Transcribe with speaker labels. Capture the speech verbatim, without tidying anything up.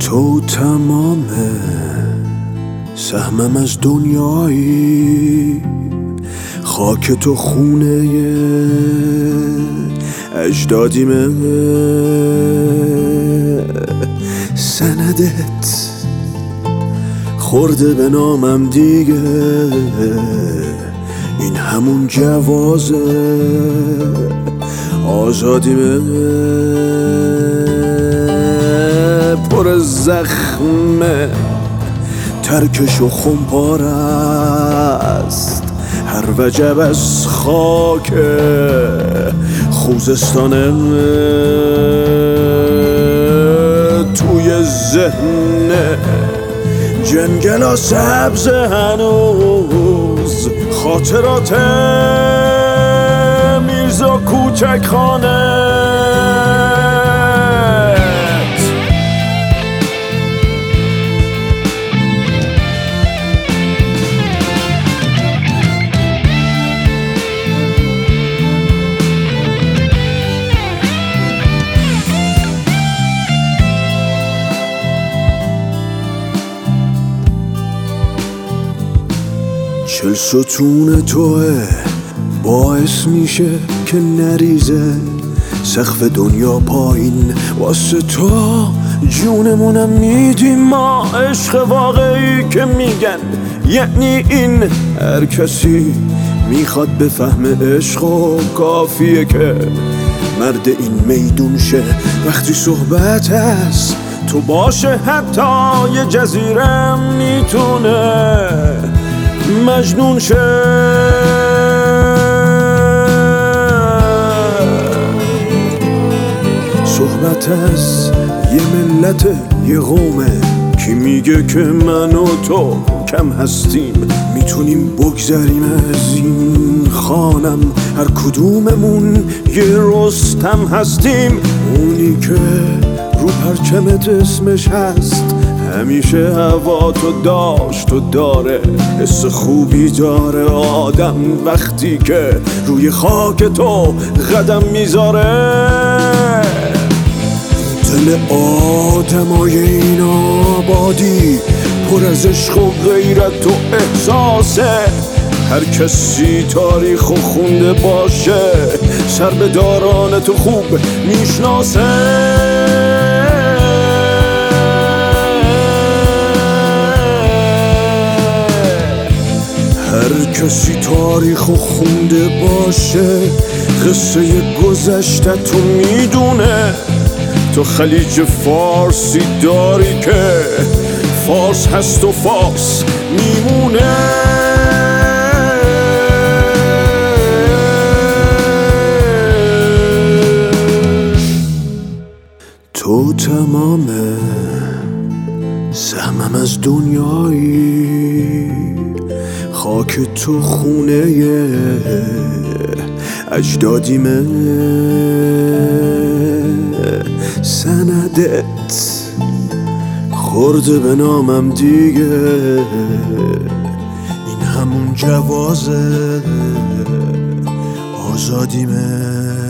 Speaker 1: تو تمام سهمم از دنیایی، خاک تو خونه اجدادیمه، سندت خورده به نامم دیگه، این همون جوازه آزادیمه، پر زخمه ترکش و خمپار است، هر وجب از خاک خوزستانه، توی ذهن جنگلا سبز هنوز خاطرات میرزا کوچک خانه. چل ستون توه باعث میشه که نریزه سقف دنیا پایین، واسه تو جونمونم میدیم ما، عشق واقعی که میگن یعنی این. هر کسی میخواد بفهم عشق و کافیه که مرد این میدون شه، وقتی صحبت هست تو باشه حتی یه جزیره میتونه مجنون شه. صحبت از یه ملت یه قومه، کی میگه که من و تو کم هستیم، میتونیم بگذریم از این خانم، هر کدوممون یه رستم هستیم. اونی که رو پرچمت اسمش هست همیشه هوا تو داشت و داره، حس خوبی داره آدم وقتی که روی خاک تو قدم میذاره. دل آدمای این آبادی پر از عشق و غیرت و احساسه، هر کسی تاریخ و خونده باشه سر به داران تو خوب میشناسه. هر کسی تاریخ و خونده باشه قصه گذشته تو میدونه، تو خلیج فارسی داری که فارس هست و فارس میمونه. تو تمام سهمم از دنیایی، خاک تو خونه اجدادیمه، سندت خورده به نامم دیگه، این همون جوازه آزادیمه.